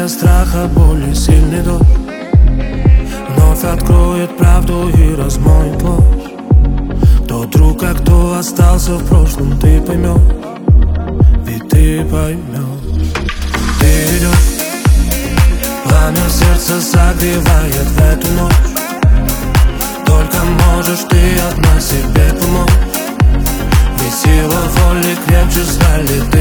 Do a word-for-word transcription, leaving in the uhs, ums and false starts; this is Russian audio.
Ожидая страха, боли, сильный дождь вновь откроет правду и размоет ложь. Кто друг, а кто остался в прошлом, ты поймешь, ведь ты поймешь. Ты идешь, пламя в сердце согревает в эту ночь. Только можешь ты одна себе помочь, ведь сила воли крепче стали. Ты